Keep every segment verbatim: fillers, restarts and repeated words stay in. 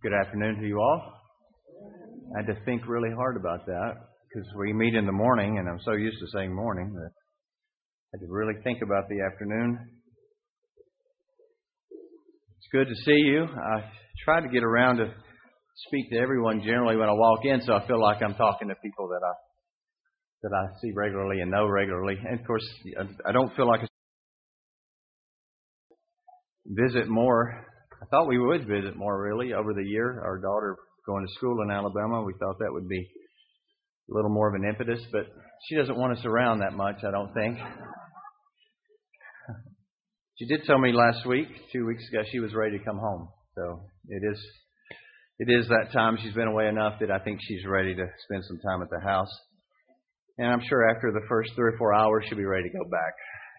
Good afternoon to you all. I had to think really hard about that because we meet in the morning, and I'm so used to saying morning that I had to really think about the afternoon. It's good to see you. I try to get around to speak to everyone generally when I walk in, so I feel like I'm talking to people that I that I see regularly and know regularly. And of course, I don't feel like I visit more. I thought we would visit more, really, over the year. Our daughter going to school in Alabama, we thought that would be a little more of an impetus, but she doesn't want us around that much, I don't think. She did tell me last week, two weeks ago, she was ready to come home. So it is it is that time. She's been away enough that I think she's ready to spend some time at the house. And I'm sure after the first three or four hours, she'll be ready to go back.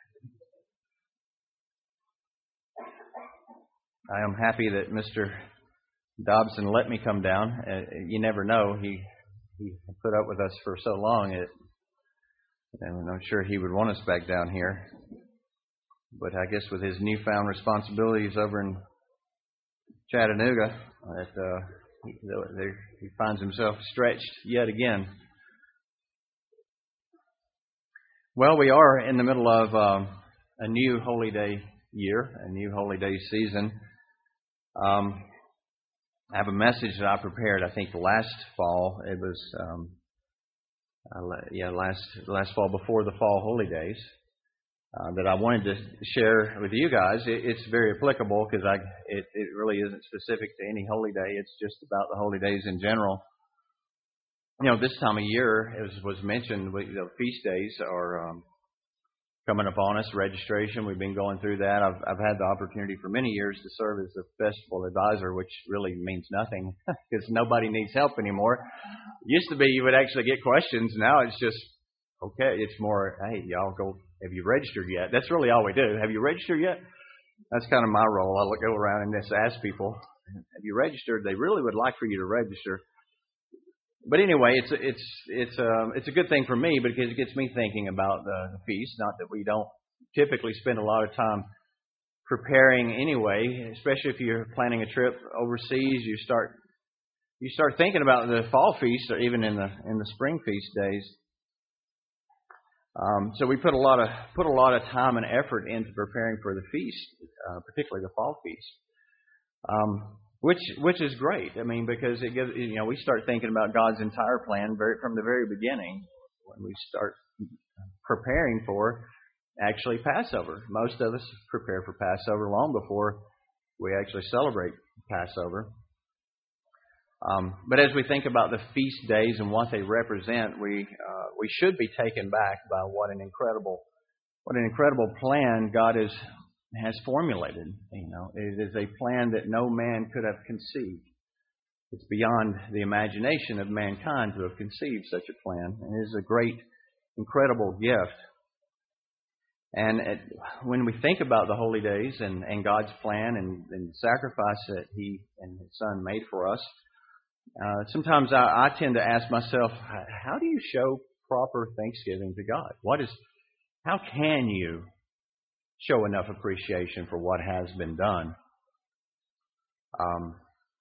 I am happy that Mister Dobson let me come down. Uh, you never know. He he put up with us for so long, it, and I'm sure he would want us back down here. But I guess with his newfound responsibilities over in Chattanooga, that uh, he, he finds himself stretched yet again. Well, we are in the middle of um, a new Holy Day year, a new Holy Day season. Um, I have a message that I prepared, I think, last fall. It was, um, uh, yeah, last last fall before the fall Holy Days uh, that I wanted to share with you guys. It, it's very applicable because I it, it really isn't specific to any holy day. It's just about the holy days in general. You know, this time of year, as was mentioned, you know, feast days are um, coming upon us. Registration, we've been going through that. I've I've had the opportunity for many years to serve as a festival advisor, which really means nothing because nobody needs help anymore. It used to be you would actually get questions. Now it's just, okay, it's more, hey, y'all go, have you registered yet? That's really all we do. Have you registered yet? That's kind of my role. I go around and just ask people, have you registered? They really would like for you to register. But anyway, it's it's it's um it's a good thing for me because it gets me thinking about the, the feast. Not that we don't typically spend a lot of time preparing anyway, especially if you're planning a trip overseas. You start you start thinking about the fall feast, or even in the in the spring feast days. Um, so we put a lot of put a lot of time and effort into preparing for the feast, uh, particularly the fall feast. Um, Which which is great. I mean, because it gives, you know, we start thinking about God's entire plan very from the very beginning when we start preparing for actually Passover. Most of us prepare for Passover long before we actually celebrate Passover. Um, but as we think about the feast days and what they represent, we uh, we should be taken back by what an incredible what an incredible plan God is. has formulated. You know, it is a plan that no man could have conceived. It's beyond the imagination of mankind to have conceived such a plan. It is a great, incredible gift. And it, when we think about the holy days and, and God's plan and, and the sacrifice that He and His Son made for us, uh, sometimes I, I tend to ask myself, how do you show proper thanksgiving to God? What is, how can you show enough appreciation for what has been done? Um,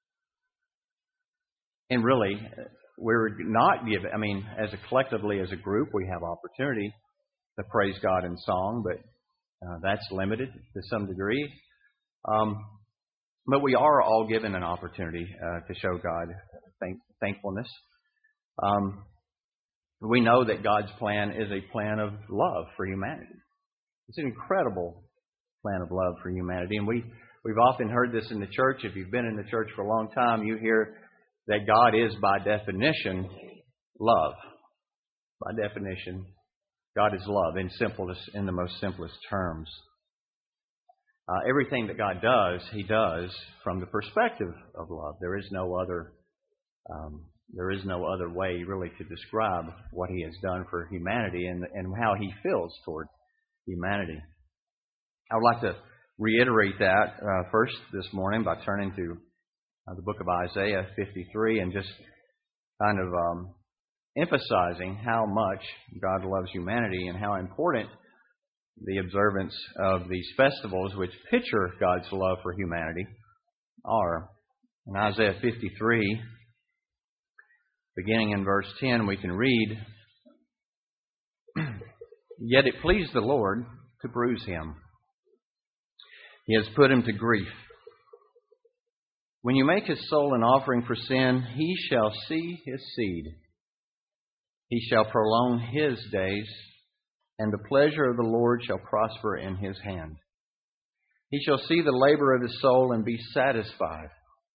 and really, we're not given, I mean, as a collectively, as a group, we have opportunity to praise God in song, but uh, that's limited to some degree. Um, but we are all given an opportunity uh, to show God thank, thankfulness. Um, we know that God's plan is a plan of love for humanity. It's an incredible plan of love for humanity. And we, we've often heard this in the church. If you've been in the church for a long time, you hear that God is, by definition, love. By definition, God is love in simplest, in the most simplest terms. Uh, everything that God does, He does from the perspective of love. There is no other um, there is no other way, really, to describe what He has done for humanity and, and how He feels toward humanity. I would like to reiterate that uh, first this morning by turning to uh, the book of Isaiah fifty-three and just kind of um, emphasizing how much God loves humanity and how important the observance of these festivals, which picture God's love for humanity, are. In Isaiah fifty-three, beginning in verse ten, we can read, "Yet it pleased the Lord to bruise him. He has put him to grief. When you make his soul an offering for sin, he shall see his seed. He shall prolong his days, and the pleasure of the Lord shall prosper in his hand. He shall see the labor of his soul and be satisfied."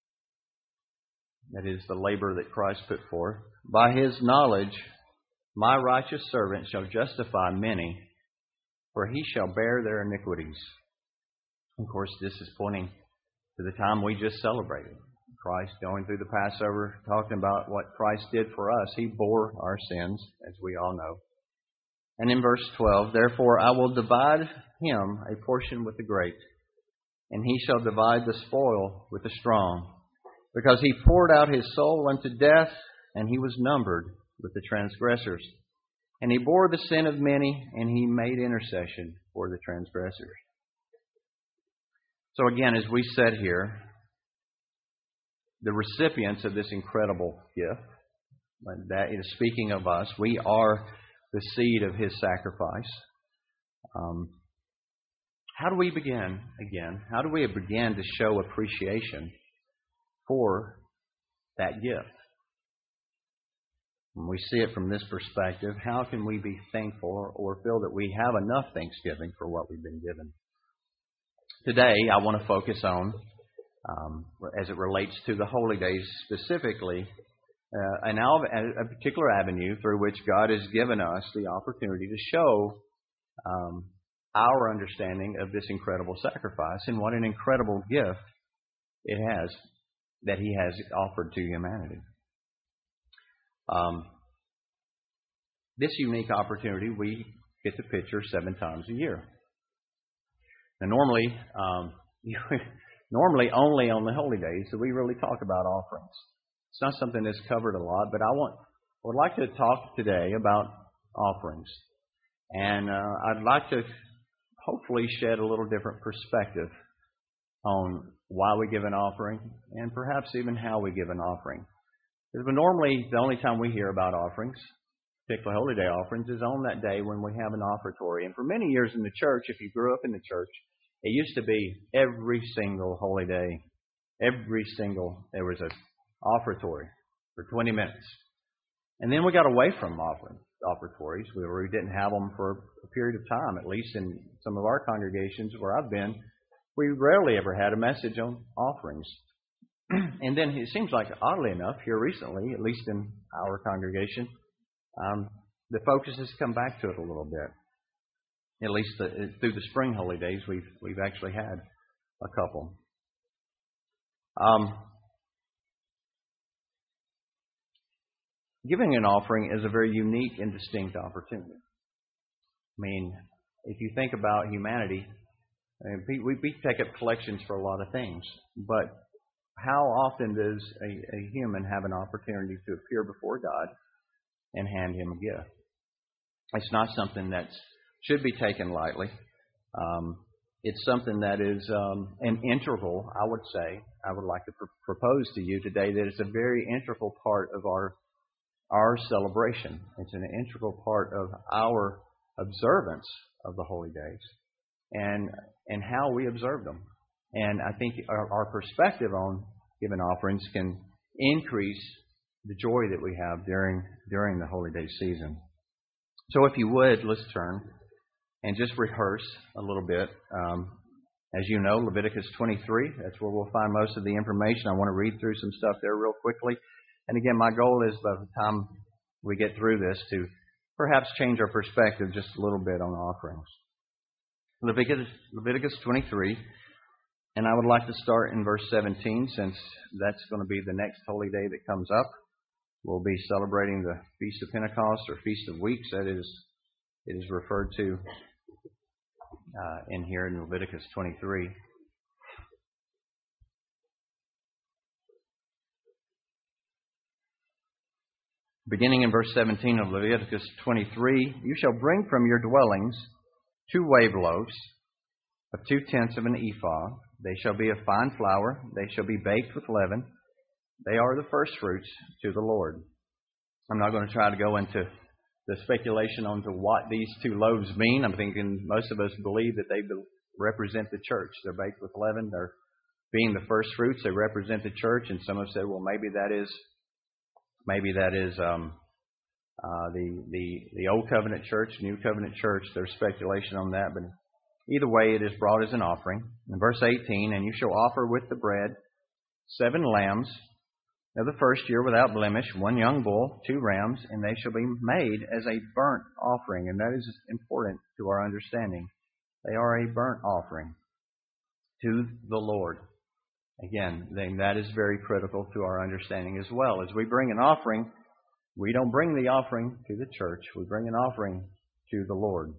That is the labor that Christ put forth. "By his knowledge, my righteous servant shall justify many, for he shall bear their iniquities." Of course, this is pointing to the time we just celebrated. Christ going through the Passover, talking about what Christ did for us. He bore our sins, as we all know. And in verse twelve, "Therefore I will divide him a portion with the great, and he shall divide the spoil with the strong. Because he poured out his soul unto death, and he was numbered with the transgressors. And he bore the sin of many, and he made intercession for the transgressors." So again, as we said here, the recipients of this incredible gift, that is speaking of us, we are the seed of his sacrifice. Um, how do we begin again? How do we begin to show appreciation for that gift? When we see it from this perspective, how can we be thankful or feel that we have enough thanksgiving for what we've been given? Today, I want to focus on, um, as it relates to the holy days specifically, uh, an al- a particular avenue through which God has given us the opportunity to show um, our understanding of this incredible sacrifice and what an incredible gift it has that he has offered to humanity. Um, this unique opportunity we get to picture seven times a year. Now, normally, um, normally only on the holy days do we really talk about offerings. It's not something that's covered a lot, but I want would like to talk today about offerings, and uh, I'd like to hopefully shed a little different perspective on why we give an offering, and perhaps even how we give an offering. Because normally the only time we hear about offerings, particularly holy day offerings, is on that day when we have an offertory. And for many years in the church, if you grew up in the church, it used to be every single holy day, every single, there was an offertory for twenty minutes. And then we got away from offering, offertories. We really didn't have them for a period of time, at least in some of our congregations where I've been. We rarely ever had a message on offerings. And then it seems like, oddly enough, here recently, at least in our congregation, um, the focus has come back to it a little bit. At least the, through the spring holy days, we've we've actually had a couple. Um, giving an offering is a very unique and distinct opportunity. I mean, if you think about humanity, we, we take up collections for a lot of things, but how often does a, a human have an opportunity to appear before God and hand him a gift? It's not something that should be taken lightly. Um, it's something that is um, an integral, I would say, I would like to pr- propose to you today that it's a very integral part of our our celebration. It's an integral part of our observance of the holy days and and how we observe them. And I think our, our perspective on giving offerings can increase the joy that we have during during the holy day season. So if you would, let's turn and just rehearse a little bit. Um, as you know, Leviticus twenty-three, that's where we'll find most of the information. I want to read through some stuff there real quickly. And again, my goal is by the time we get through this to perhaps change our perspective just a little bit on offerings. Leviticus, Leviticus twenty-three, and I would like to start in verse seventeen, since that's going to be the next holy day that comes up. We'll be celebrating the Feast of Pentecost, or Feast of Weeks, that is, it is referred to uh, in here in Leviticus twenty-three. Beginning in verse seventeen of Leviticus twenty-three, "You shall bring from your dwellings two wave loaves of two tenths of an ephah. They shall be of fine flour. They shall be baked with leaven. They are the first fruits to the Lord. I'm not going to try to go into the speculation onto what these two loaves mean. I'm thinking most of us believe that they represent the church. They're baked with leaven. They're being the first fruits. They represent the church. And some have said, well, maybe that is, maybe that is um, uh, the the the Old Covenant church, New Covenant church. There's speculation on that, but either way, it is brought as an offering. In verse eighteen, and you shall offer with the bread seven lambs of the first year without blemish, one young bull, two rams, and they shall be made as a burnt offering. And that is important to our understanding. They are a burnt offering to the Lord. Again, then that is very critical to our understanding as well. As we bring an offering, we don't bring the offering to the church. We bring an offering to the Lord.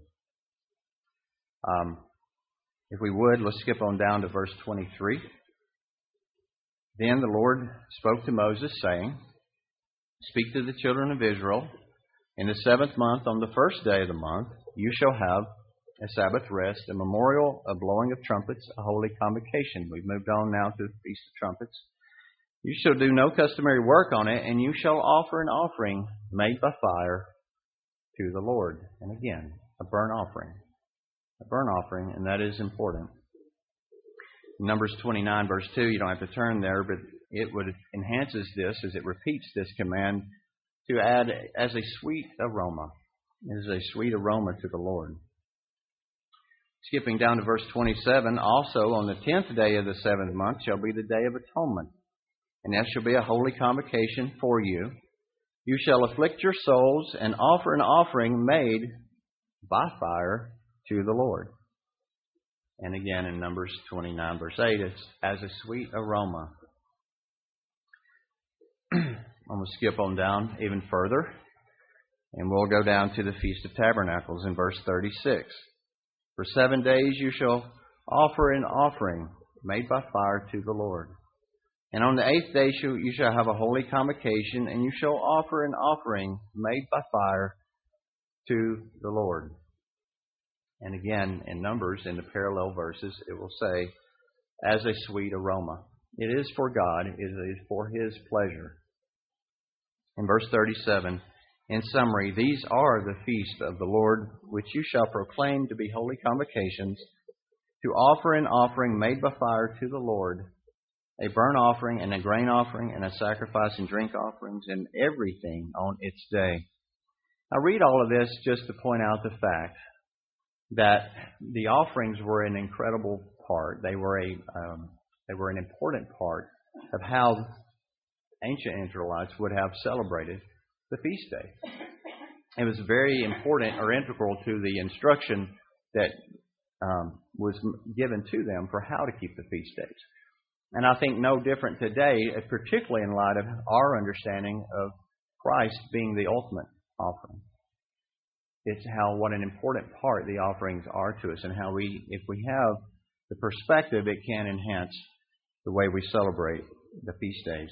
Um, if we would, let's skip on down to verse twenty-three. Then the Lord spoke to Moses, saying, Speak to the children of Israel. In the seventh month, on the first day of the month, you shall have a Sabbath rest, a memorial, a blowing of trumpets, a holy convocation. We've moved on now to the Feast of Trumpets. You shall do no customary work on it, and you shall offer an offering made by fire to the Lord. And again, a burnt offering. A burnt offering, and that is important. Numbers twenty-nine, verse two, you don't have to turn there, but it would enhances this as it repeats this command to add as a sweet aroma. It is a sweet aroma to the Lord. Skipping down to verse twenty-seven, also on the tenth day of the seventh month shall be the day of atonement, and that shall be a holy convocation for you. You shall afflict your souls and offer an offering made by fire to the Lord. And again in Numbers twenty-nine, verse eight, it's as a sweet aroma. I'm going to skip on down even further, and we'll go down to the Feast of Tabernacles in verse thirty-six. For seven days you shall offer an offering made by fire to the Lord. And on the eighth day you shall have a holy convocation, and you shall offer an offering made by fire to the Lord. And again, in Numbers, in the parallel verses, it will say, as a sweet aroma. It is for God. It is for His pleasure. In verse thirty-seven, in summary, these are the feasts of the Lord, which you shall proclaim to be holy convocations, to offer an offering made by fire to the Lord, a burnt offering and a grain offering and a sacrifice and drink offerings, and everything on its day. I read all of this just to point out the fact that the offerings were an incredible part. They were a um, they were an important part of how ancient Israelites would have celebrated the feast day. It was very important or integral to the instruction that um, was given to them for how to keep the feast days. And I think no different today, particularly in light of our understanding of Christ being the ultimate offering. It's how what an important part the offerings are to us, and how we, if we have the perspective, it can enhance the way we celebrate the feast days.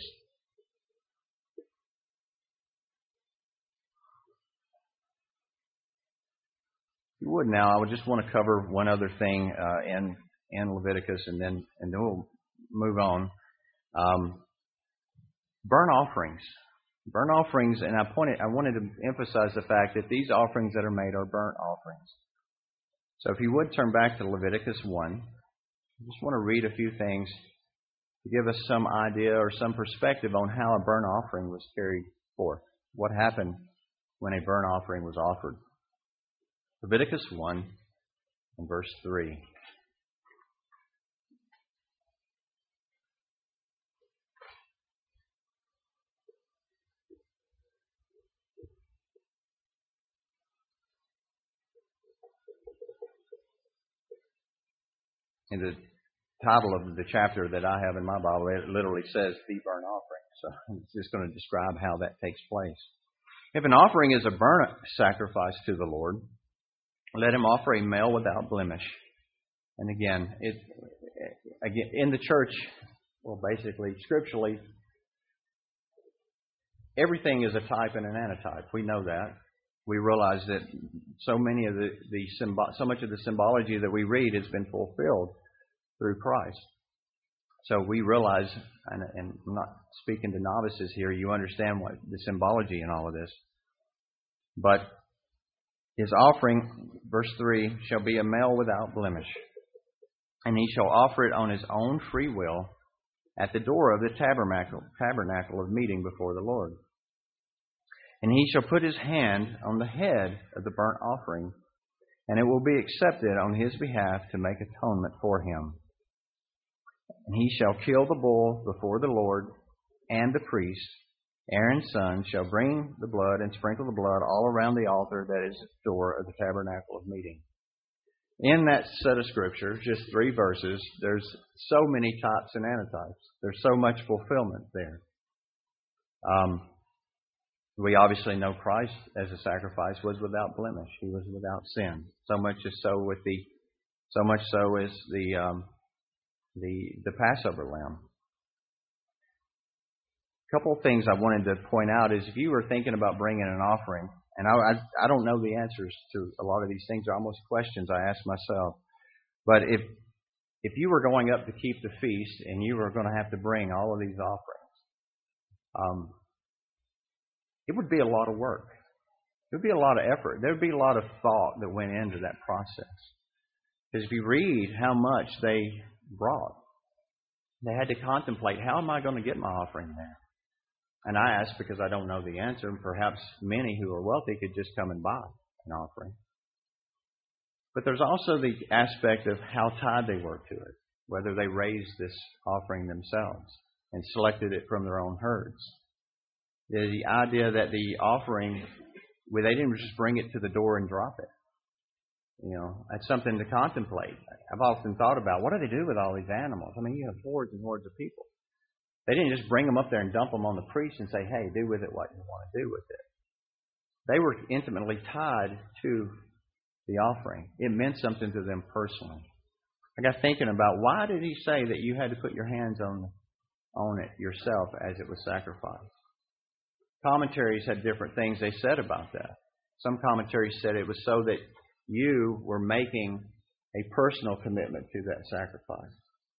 If you would now, I would just want to cover one other thing uh, in in Leviticus, and then and then we'll move on. Um, burnt offerings. Burnt offerings, and I pointed, I wanted to emphasize the fact that these offerings that are made are burnt offerings. So if you would turn back to Leviticus one, I just want to read a few things to give us some idea or some perspective on how a burnt offering was carried forth. What happened when a burnt offering was offered. Leviticus one and verse three. In the title of the chapter that I have in my Bible, it literally says the burnt offering. So it's just going to describe how that takes place. If an offering is a burnt sacrifice to the Lord, let him offer a male without blemish. And again, it again in the church, well, basically, scripturally, everything is a type and an antitype. We know that. We realize that so many of the, the symbo- so much of the symbology that we read has been fulfilled through Christ. So we realize, and, and I'm not speaking to novices here, you understand what the symbology in all of this. But his offering, verse three, shall be a male without blemish, and he shall offer it on his own free will at the door of the tabernacle, tabernacle of meeting before the Lord. And he shall put his hand on the head of the burnt offering, and it will be accepted on his behalf to make atonement for him. And he shall kill the bull before the Lord, and the priest, Aaron's son, shall bring the blood and sprinkle the blood all around the altar that is at the door of the tabernacle of meeting. In that set of scriptures, just three verses, there's so many types and antitypes. There's so much fulfillment there. Um, we obviously know Christ as a sacrifice was without blemish. He was without sin. So much is so with the, so much so is the um, the the Passover lamb. A couple of things I wanted to point out is if you were thinking about bringing an offering, and I, I, I don't know the answers to a lot of these things. They're almost questions I ask myself. But if if you were going up to keep the feast and you were going to have to bring all of these offerings, um, it would be a lot of work. It would be a lot of effort. There would be a lot of thought that went into that process. Because if you read how much they brought, they had to contemplate, how am I going to get my offering there? And I ask because I don't know the answer, and perhaps many who are wealthy could just come and buy an offering. But there's also the aspect of how tied they were to it, whether they raised this offering themselves and selected it from their own herds. The idea that the offering, well, they didn't just bring it to the door and drop it. You know, that's something to contemplate. I've often thought about, what do they do with all these animals? I mean, you have hordes and hordes of people. They didn't just bring them up there and dump them on the priest and say, hey, do with it what you want to do with it. They were intimately tied to the offering. It meant something to them personally. I got thinking about, why did he say that you had to put your hands on, on it yourself as it was sacrificed? Commentaries had different things they said about that. Some commentaries said it was so that you were making a personal commitment to that sacrifice.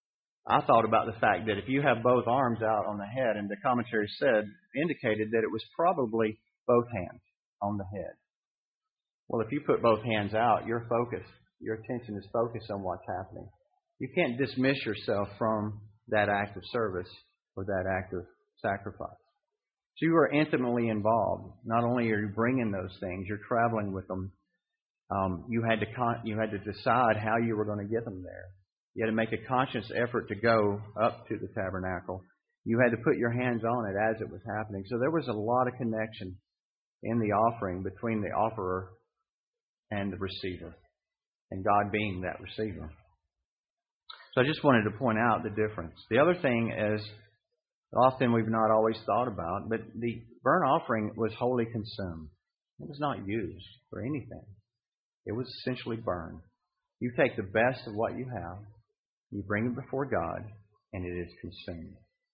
I thought about the fact that if you have both arms out on the head, and the commentary said, indicated that it was probably both hands on the head. Well, if you put both hands out, your focus, your attention is focused on what's happening. You can't dismiss yourself from that act of service or that act of sacrifice. So you are intimately involved. Not only are you bringing those things, you're traveling with them. Um, you had to con- you had to decide how you were going to get them there. You had to make a conscious effort to go up to the tabernacle. You had to put your hands on it as it was happening. So there was a lot of connection in the offering between the offerer and the receiver, and God being that receiver. So I just wanted to point out the difference. The other thing is, often we've not always thought about, but the burnt offering was wholly consumed. It was not used for anything. It was essentially burned. You take the best of what you have, you bring it before God, and it is consumed.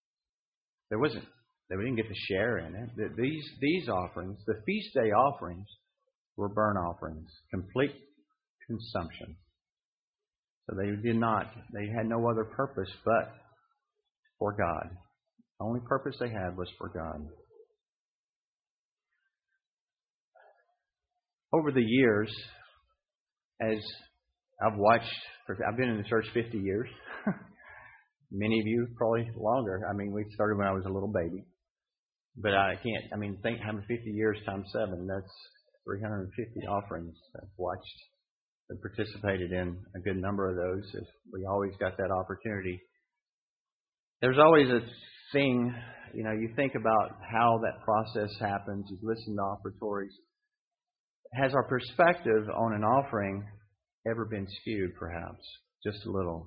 There wasn't, they didn't get to share in it. These, these offerings, the feast day offerings, were burnt offerings, complete consumption. So they did not, they had no other purpose but for God. The only purpose they had was for God. Over the years, as I've watched, I've been in the church fifty years. Many of you probably longer. I mean, we started when I was a little baby. But I can't, I mean, think having fifty years times seven, that's three hundred fifty offerings I've watched and participated in a good number of those. If we always got that opportunity. There's always a thing, you know, you think about how that process happens. You've listened to offertories. Has our perspective on an offering ever been skewed, perhaps? Just a little.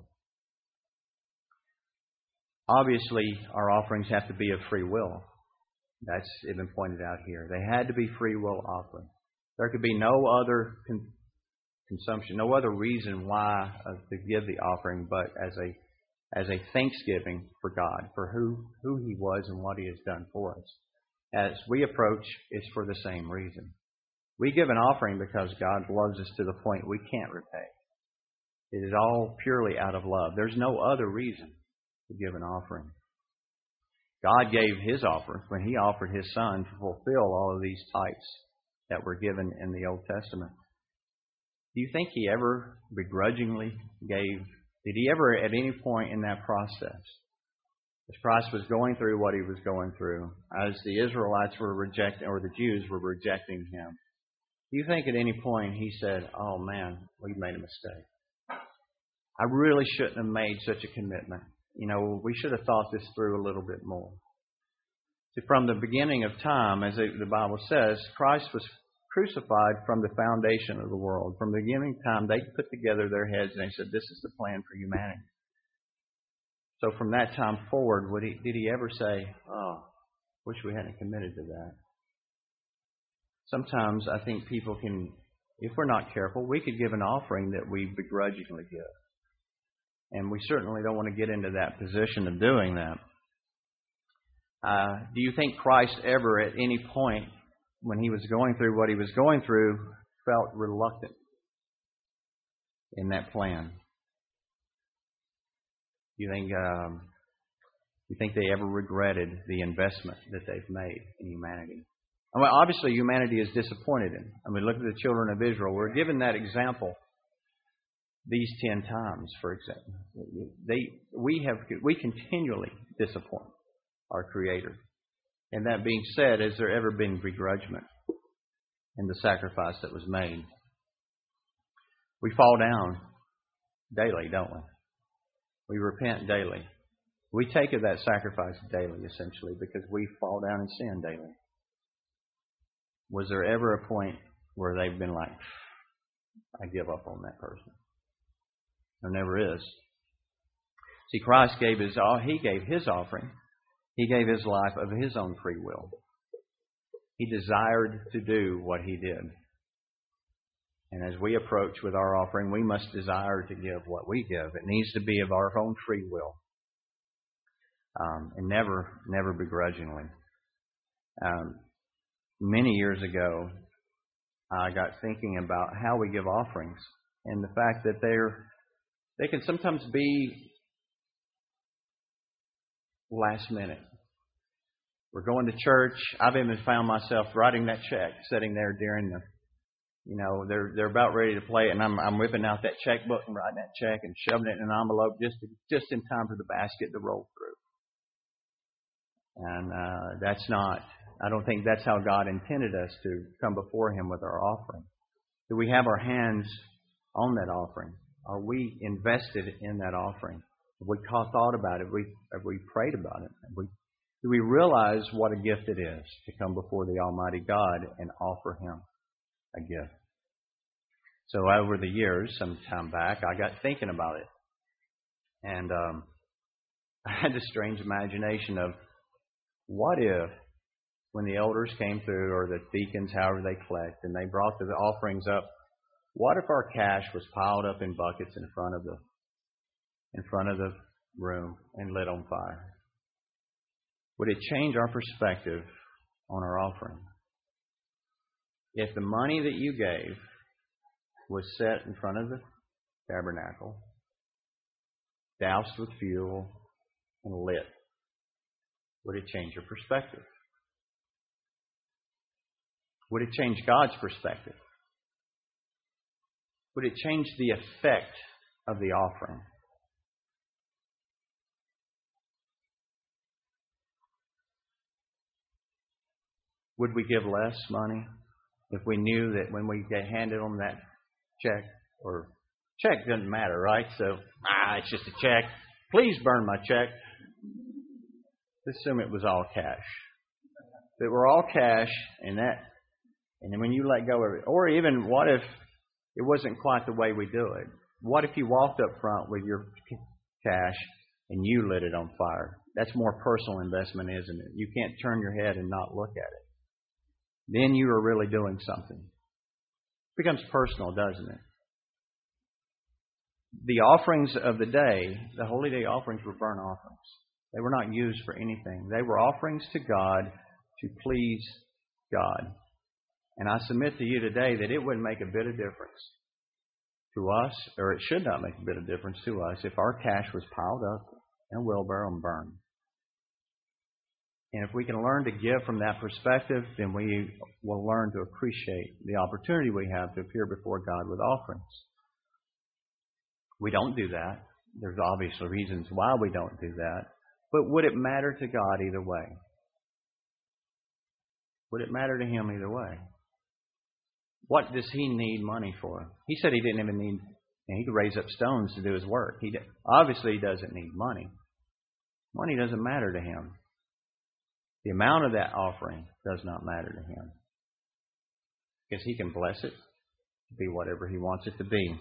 Obviously, our offerings have to be of free will. That's been pointed out here. They had to be free will offerings. There could be no other con- consumption, no other reason why uh, to give the offering, but as a as a thanksgiving for God, for who, who He was and what He has done for us. As we approach, it's for the same reason. We give an offering because God loves us to the point we can't repay. It is all purely out of love. There's no other reason. to give an offering. God gave His offering when He offered His Son to fulfill all of these types that were given in the Old Testament. Do you think He ever begrudgingly gave? Did He ever at any point in that process, as Christ was going through what He was going through, as the Israelites were rejecting, or the Jews were rejecting Him, do you think at any point He said, "Oh man, we've made a mistake. I really shouldn't have made such a commitment. You know, we should have thought this through a little bit more." See, from the beginning of time, as the Bible says, Christ was crucified from the foundation of the world. From the beginning of time, they put together their heads and they said, "This is the plan for humanity." So from that time forward, would he, did He ever say, "Oh, wish we hadn't committed to that"? Sometimes I think people can, if we're not careful, we could give an offering that we begrudgingly give. And we certainly don't want to get into that position of doing that. Uh, do you think Christ ever at any point when He was going through what He was going through felt reluctant in that plan? You think um, you think they ever regretted the investment that they've made in humanity? I mean, obviously, humanity is disappointed in. I mean, look at the children of Israel. We're given that example these ten times, for example. They we have we continually disappoint our Creator. And that being said, has there ever been begrudgment in the sacrifice that was made? We fall down daily, don't we? We repent daily. We take of that sacrifice daily, essentially, because we fall down and sin daily. Was there ever a point where they've been like, "I give up on that person"? There never is. See, Christ gave his He gave His offering. He gave His life of His own free will. He desired to do what He did. And as we approach with our offering, we must desire to give what we give. It needs to be of our own free will. Um, and never, never begrudgingly. Um, many years ago, I got thinking about how we give offerings and the fact that they're they can sometimes be last minute. We're going to church. I've even found myself writing that check, sitting there during the, you know, they're they're about ready to play it, and I'm I'm whipping out that checkbook and writing that check and shoving it in an envelope just to, just in time for the basket to roll through. And uh, that's not. I don't think that's how God intended us to come before Him with our offering. Do we have our hands on that offering? Are we invested in that offering? Have we thought about it? Have we, have we prayed about it? Have we, do we realize what a gift it is to come before the Almighty God and offer Him a gift? So over the years, some time back, I got thinking about it. And um, I had this strange imagination of what if when the elders came through, or the deacons, however they collect, and they brought the offerings up, what if our cash was piled up in buckets in front of the in front of the room and lit on fire? Would it change our perspective on our offering? If the money that you gave was set in front of the tabernacle, doused with fuel, and lit, would it change your perspective? Would it change God's perspective? Would it change the effect of the offering? Would we give less money if we knew that when we get handed them that check, or check doesn't matter, right? So, ah, it's just a check. Please burn my check. Let's assume it was all cash. If it were all cash, and that, and then when you let go of it, or even what if it wasn't quite the way we do it? What if you walked up front with your cash and you lit it on fire? That's more personal investment, isn't it? You can't turn your head and not look at it. Then you are really doing something. It becomes personal, doesn't it? The offerings of the day, the holy day offerings, were burnt offerings. They were not used for anything. They were offerings to God to please God. And I submit to you today that it wouldn't make a bit of difference to us, or it should not make a bit of difference to us, if our cash was piled up in a wheelbarrow and burn. And if we can learn to give from that perspective, then we will learn to appreciate the opportunity we have to appear before God with offerings. We don't do that. There's obviously reasons why we don't do that. But would it matter to God either way? Would it matter to Him either way? What does He need money for? He said He didn't even need, and He could raise up stones to do His work. He obviously He doesn't need money. Money doesn't matter to Him. The amount of that offering does not matter to Him. Because He can bless it to be whatever He wants it to be.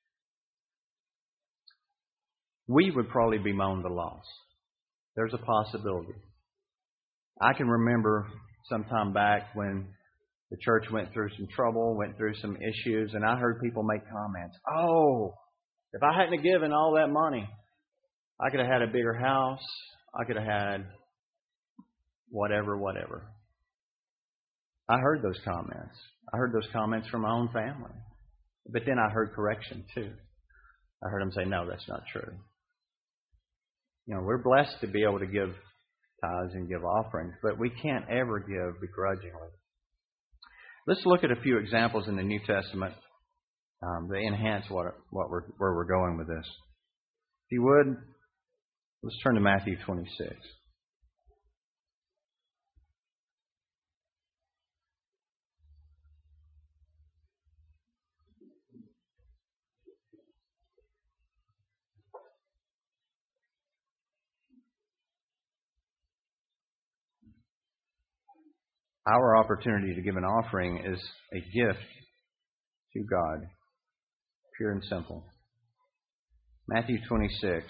We would probably bemoan the loss. There's a possibility. I can remember some time back when the church went through some trouble, went through some issues, and I heard people make comments. Oh, if I hadn't have given all that money, I could have had a bigger house. I could have had whatever, whatever. I heard those comments. I heard those comments from my own family. But then I heard correction too. I heard them say, no, that's not true. You know, we're blessed to be able to give tithes and give offerings, but we can't ever give begrudgingly. Let's look at a few examples in the New Testament um, that enhance what, what we're, where we're going with this. If you would, let's turn to Matthew twenty-six. Our opportunity to give an offering is a gift to God, pure and simple. Matthew twenty-six.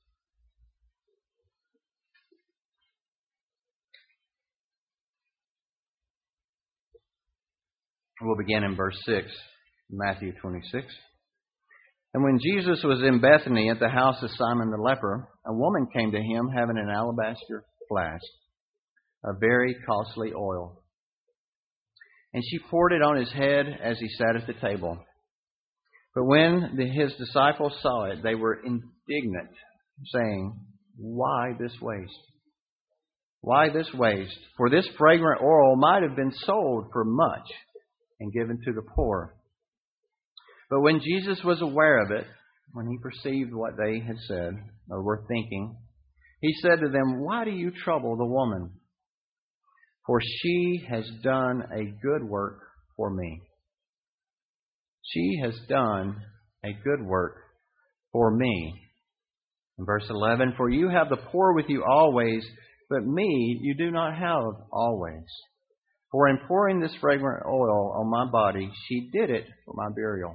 We'll begin in verse six, Matthew twenty-six. And when Jesus was in Bethany at the house of Simon the leper, a woman came to him having an alabaster flask of very costly oil. And she poured it on his head as he sat at the table. But when the, his disciples saw it, they were indignant, saying, Why this waste? Why this waste? For this fragrant oil might have been sold for much and given to the poor. But when Jesus was aware of it, when he perceived what they had said or were thinking, he said to them, Why do you trouble the woman? For she has done a good work for me. She has done a good work for me. In verse eleven, For you have the poor with you always, but me you do not have always. For in pouring this fragrant oil on my body, she did it for my burial.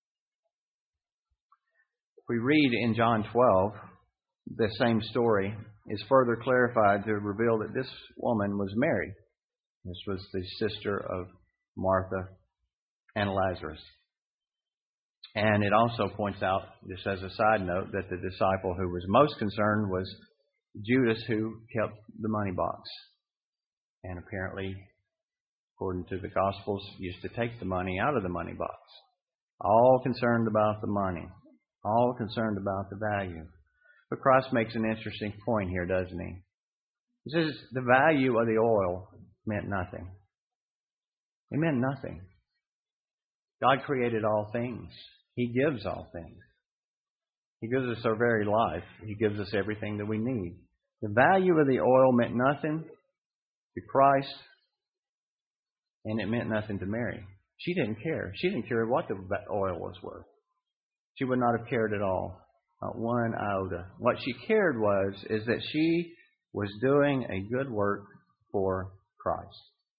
If we read in John twelve, the same story is further clarified to reveal that this woman was Mary. This was the sister of Martha and Lazarus. And it also points out, just as a side note, that the disciple who was most concerned was Judas, who kept the money box. And apparently, according to the Gospels, used to take the money out of the money box. All concerned about the money. All concerned about the value. But Christ makes an interesting point here, doesn't he? He says the value of the oil meant nothing. It meant nothing. God created all things. He gives all things. He gives us our very life. He gives us everything that we need. The value of the oil meant nothing to Christ, and it meant nothing to Mary. She didn't care. She didn't care what the oil was worth. She would not have cared at all. Not one iota. What she cared was is that she was doing a good work for Christ.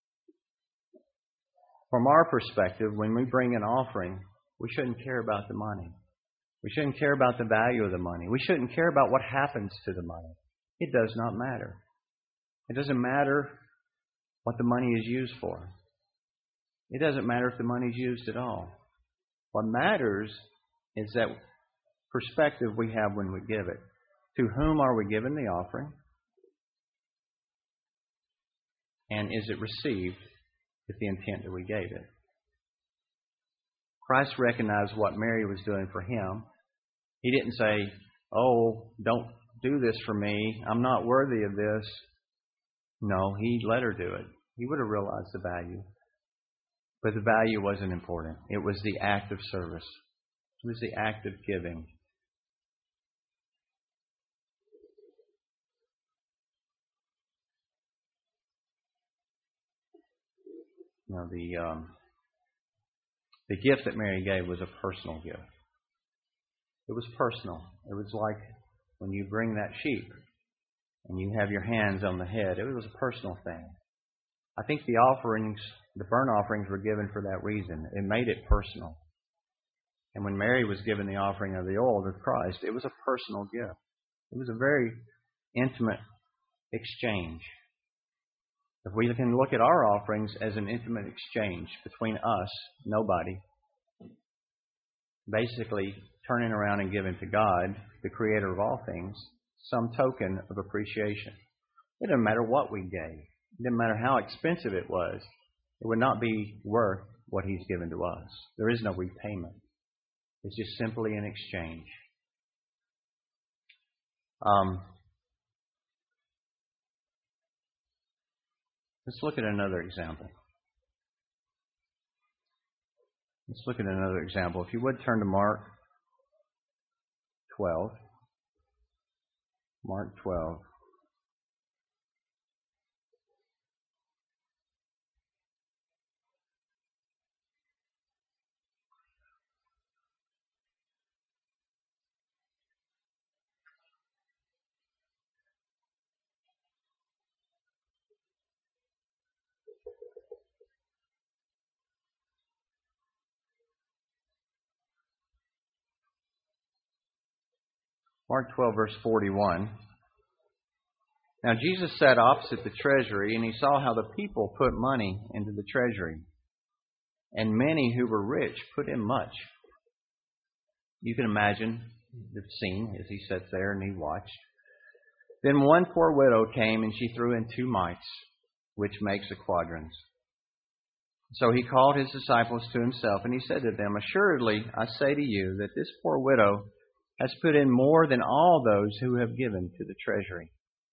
From our perspective, when we bring an offering, we shouldn't care about the money. We shouldn't care about the value of the money. We shouldn't care about what happens to the money. It does not matter. It doesn't matter what the money is used for. It doesn't matter if the money is used at all. What matters is that perspective we have when we give it. To whom are we giving the offering? And is it received with the intent that we gave it? Christ recognized what Mary was doing for him. He didn't say, oh, don't do this for me. I'm not worthy of this. No, He let her do it. He would have realized the value. But the value wasn't important. It was the act of service. It was the act of giving. You know, the um, the gift that Mary gave was a personal gift. It was personal. It was like when you bring that sheep and you have your hands on the head. It was a personal thing. I think the offerings, the burnt offerings, were given for that reason. It made it personal. And when Mary was given the offering of the oil of Christ, it was a personal gift. It was a very intimate exchange. If we can look at our offerings as an intimate exchange between us, nobody, basically turning around and giving to God, the Creator of all things, some token of appreciation. It doesn't matter what we gave. It didn't matter how expensive it was. It would not be worth what He's given to us. There is no repayment. It's just simply an exchange. Um, let's look at another example. Let's look at another example. If you would turn to Mark twelve. Mark twelve. Mark twelve, verse forty-one. Now Jesus sat opposite the treasury, and He saw how the people put money into the treasury. And many who were rich put in much. You can imagine the scene as He sits there and He watched. Then one poor widow came, and she threw in two mites, which makes a quadrans. So He called His disciples to Himself, and He said to them, Assuredly, I say to you that this poor widow has put in more than all those who have given to the treasury.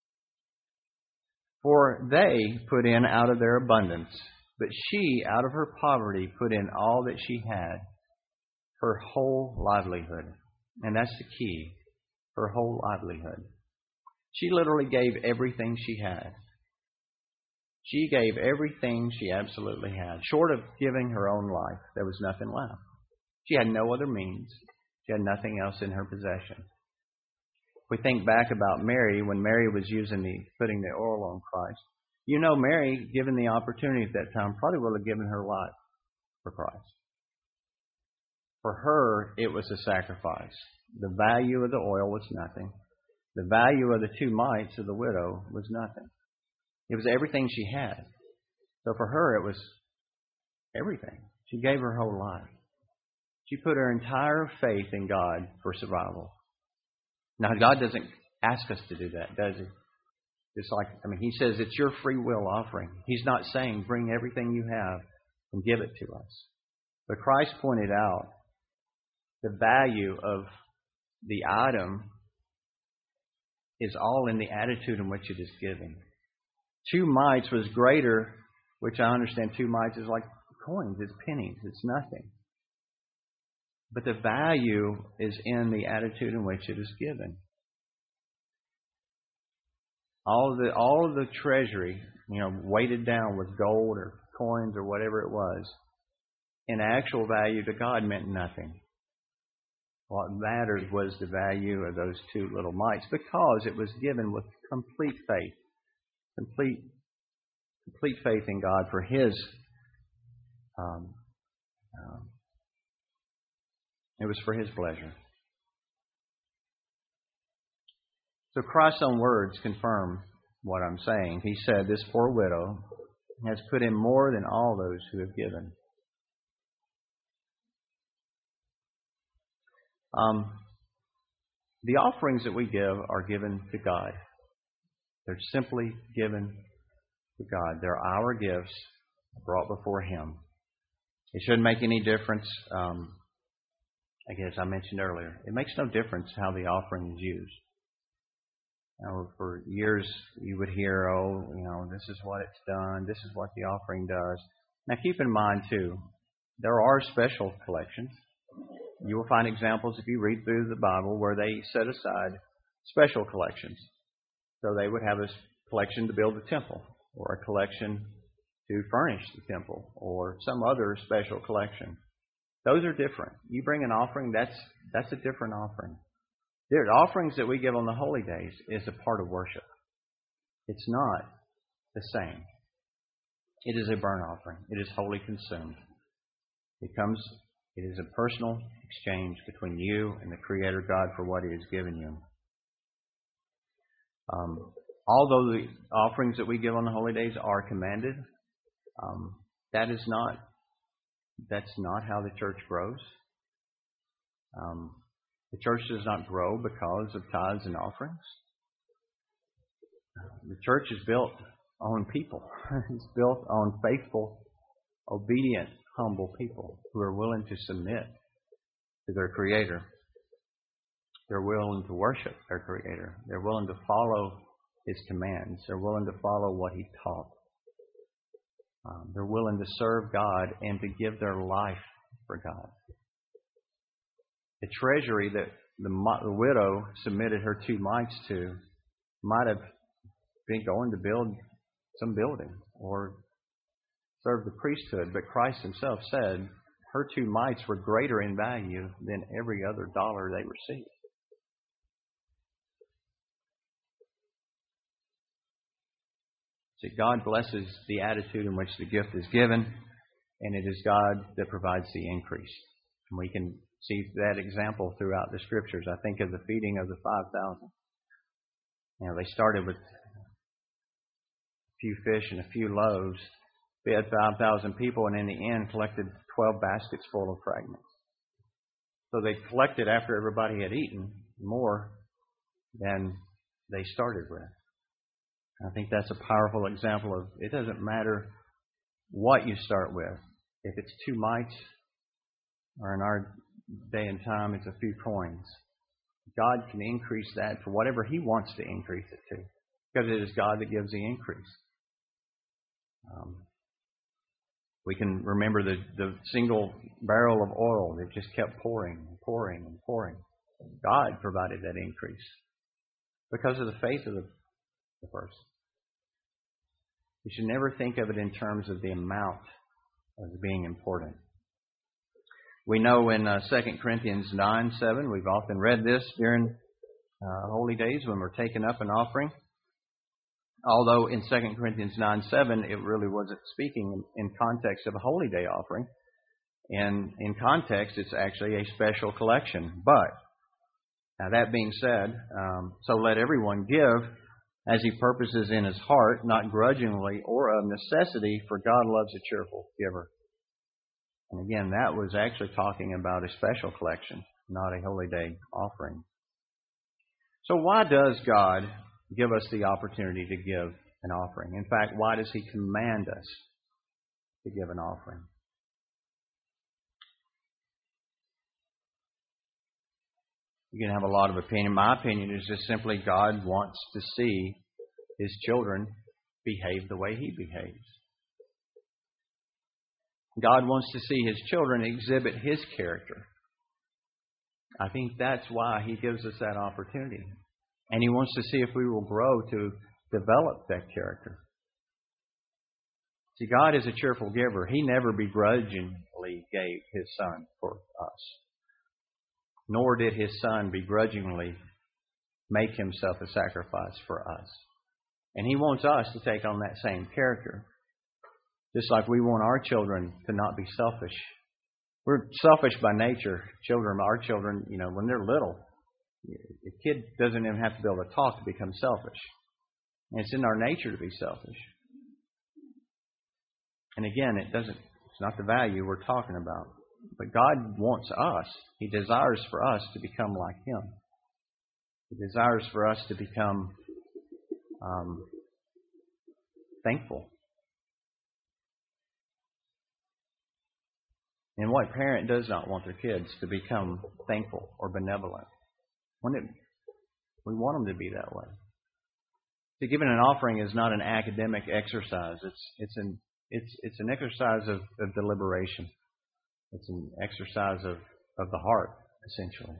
For they put in out of their abundance, but she, out of her poverty, put in all that she had, her whole livelihood. And that's the key, her whole livelihood. She literally gave everything she had. She gave everything she absolutely had. Short of giving her own life, there was nothing left. She had no other means. She had nothing else in her possession. If we think back about Mary, when Mary was using the putting the oil on Christ, you know Mary, given the opportunity at that time, probably would have given her life for Christ. For her, it was a sacrifice. The value of the oil was nothing. The value of the two mites of the widow was nothing. It was everything she had. So for her, it was everything. She gave her whole life. She put her entire faith in God for survival. Now, God doesn't ask us to do that, does He? It's like, I mean, He says it's your free will offering. He's not saying bring everything you have and give it to us. But Christ pointed out the value of the item is all in the attitude in which it is given. Two mites was greater, which I understand two mites is like coins, it's pennies, it's nothing. But the value is in the attitude in which it is given. All of the all of the treasury, you know, weighted down with gold or coins or whatever it was, in actual value to God meant nothing. What mattered was the value of those two little mites because it was given with complete faith, complete complete faith in God for His. Um, um, It was for His pleasure. So Christ's own words confirm what I'm saying. He said, this poor widow has put in more than all those who have given. Um, the offerings that we give are given to God. They're simply given to God. They're our gifts brought before Him. It shouldn't make any difference. Um, I guess I mentioned earlier, it makes no difference how the offering is used. You know, for years you would hear, oh, you know, this is what it's done, this is what the offering does. Now keep in mind too, there are special collections. You will find examples if you read through the Bible where they set aside special collections. So they would have a collection to build the temple, or a collection to furnish the temple, or some other special collection. Those are different. You bring an offering, that's that's a different offering. The offerings that we give on the holy days is a part of worship. It's not the same. It is a burnt offering. It is wholly consumed. It comes. It is a personal exchange between you and the Creator God for what He has given you. Um, although the offerings that we give on the holy days are commanded, um, that is not. That's not how the church grows. Um, the church does not grow because of tithes and offerings. The church is built on people. It's built on faithful, obedient, humble people who are willing to submit to their Creator. They're willing to worship their Creator. They're willing to follow His commands. They're willing to follow what He taught. Um, they're willing to serve God and to give their life for God. The treasury that the, the widow submitted her two mites to might have been going to build some building or serve the priesthood, but Christ Himself said her two mites were greater in value than every other dollar they received. See, God blesses the attitude in which the gift is given, and it is God that provides the increase. And we can see that example throughout the Scriptures. I think of the feeding of the five thousand. You know, they started with a few fish and a few loaves, fed five thousand people, and in the end collected twelve baskets full of fragments. So they collected, after everybody had eaten, more than they started with. I think that's a powerful example of it doesn't matter what you start with. If it's two mites, or in our day and time, it's a few coins. God can increase that for whatever He wants to increase it to, because it is God that gives the increase. Um, we can remember the, the single barrel of oil that just kept pouring and pouring and pouring. God provided that increase because of the faith of the, the person. We should never think of it in terms of the amount as being important. We know in uh, Second Corinthians nine seven, we've often read this during uh, holy days when we're taking up an offering. Although in Second Corinthians nine seven, it really wasn't speaking in, in context of a holy day offering. And in context, it's actually a special collection. But, now that being said, um, so let everyone give as he purposes in his heart, not grudgingly or of necessity, for God loves a cheerful giver. And again, that was actually talking about a special collection, not a holy day offering. So why does God give us the opportunity to give an offering? In fact, why does He command us to give an offering? You can have a lot of opinion. My opinion is just simply God wants to see His children behave the way He behaves. God wants to see His children exhibit His character. I think that's why He gives us that opportunity. And He wants to see if we will grow to develop that character. See, God is a cheerful giver. He never begrudgingly gave His Son for us. Nor did His Son begrudgingly make Himself a sacrifice for us. And He wants us to take on that same character. Just like we want our children to not be selfish. We're selfish by nature. Children, our children, you know, when they're little, a kid doesn't even have to be able to talk to become selfish. And it's in our nature to be selfish. And again, it doesn't, it's not the value we're talking about. But God wants us, He desires for us to become like Him. He desires for us to become um, thankful. And what parent does not want their kids to become thankful or benevolent? When it, we want them to be that way. See, giving an offering is not an academic exercise. It's it's an it's it's an exercise of, of deliberation. It's an exercise of, of the heart, essentially.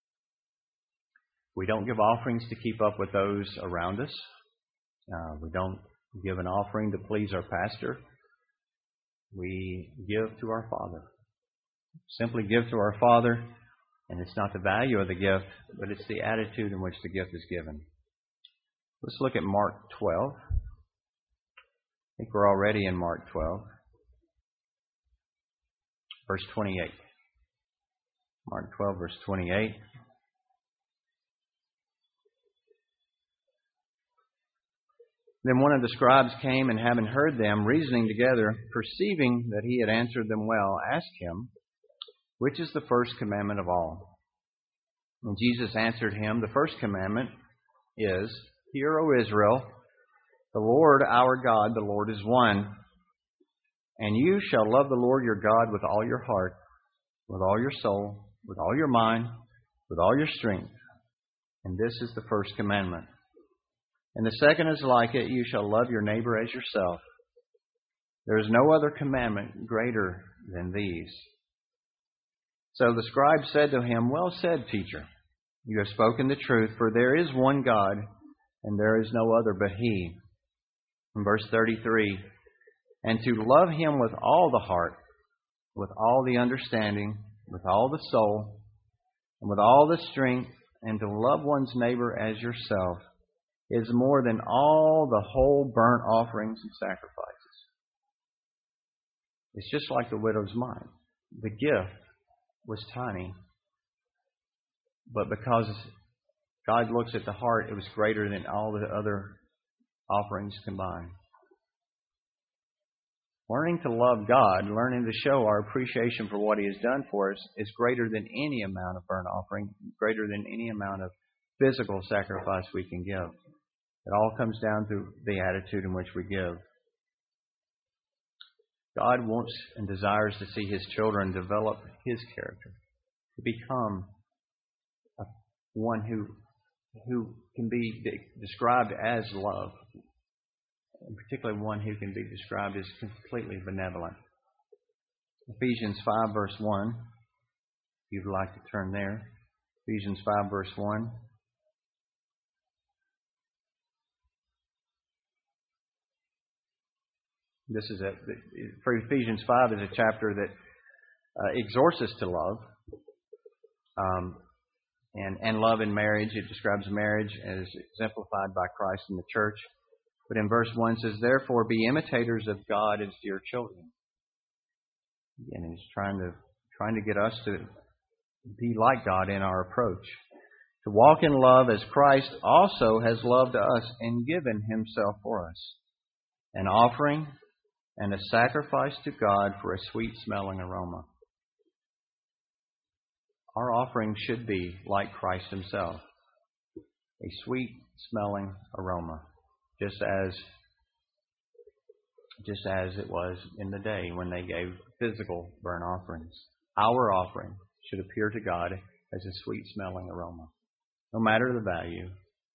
We don't give offerings to keep up with those around us. Uh, we don't give an offering to please our pastor. We give to our Father. Simply give to our Father, and it's not the value of the gift, but it's the attitude in which the gift is given. Let's look at Mark twelve. I think we're already in Mark twelve. Verse twenty-eight. Mark twelve, verse twenty-eight. Then one of the scribes came, and having heard them reasoning together, perceiving that he had answered them well, asked him, which is the first commandment of all? And Jesus answered him, the first commandment is, Hear, O Israel, the Lord our God, the Lord is one. And you shall love the Lord your God with all your heart, with all your soul, with all your mind, with all your strength. And this is the first commandment. And the second is like it, you shall love your neighbor as yourself. There is no other commandment greater than these. So the scribe said to him, Well said, teacher. You have spoken the truth, for there is one God, and there is no other but He. In verse thirty-three, and to love Him with all the heart, with all the understanding, with all the soul, and with all the strength, and to love one's neighbor as yourself, is more than all the whole burnt offerings and sacrifices. It's just like the widow's mite. The gift was tiny, but because God looks at the heart, it was greater than all the other offerings combined. Learning to love God, learning to show our appreciation for what He has done for us, is greater than any amount of burnt offering, greater than any amount of physical sacrifice we can give. It all comes down to the attitude in which we give. God wants and desires to see His children develop His character, to become a, one who who can be de- described as love, and particularly one who can be described as completely benevolent. Ephesians five, verse one, if you'd like to turn there. Ephesians five, verse one. This is a for Ephesians five is a chapter that uh, exhorts us to love, um, and and love in marriage. It describes marriage as exemplified by Christ in the church. But in verse one it says, "Therefore, be imitators of God as dear children." Again, He's trying to trying to get us to be like God in our approach, to walk in love as Christ also has loved us and given Himself for us, an offering and a sacrifice to God for a sweet-smelling aroma. Our offering should be like Christ Himself, a sweet-smelling aroma, just as just as it was in the day when they gave physical burnt offerings. Our offering should appear to God as a sweet-smelling aroma, no matter the value.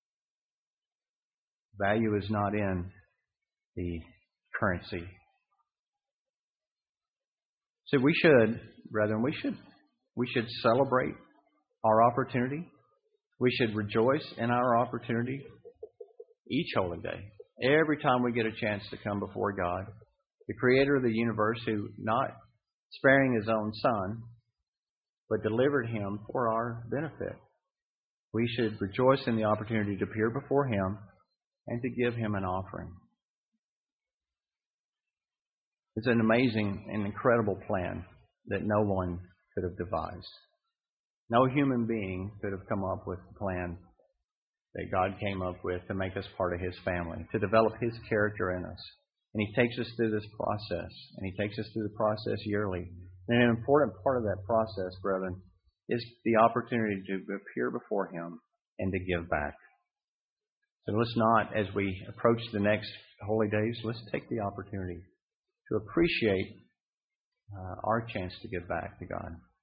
Value is not in the currency. So we should, brethren, we should we should celebrate our opportunity. We should rejoice in our opportunity each holy day. Every time we get a chance to come before God, the Creator of the universe, who, not sparing His own Son, but delivered Him for our benefit. We should rejoice in the opportunity to appear before Him and to give Him an offering. It's an amazing and incredible plan that no one could have devised. No human being could have come up with the plan that God came up with to make us part of His family, to develop His character in us. And He takes us through this process, and He takes us through the process yearly. And an important part of that process, brethren, is the opportunity to appear before Him and to give back. So let's not, as we approach the next holy days, let's take the opportunity to appreciate uh, our chance to give back to God.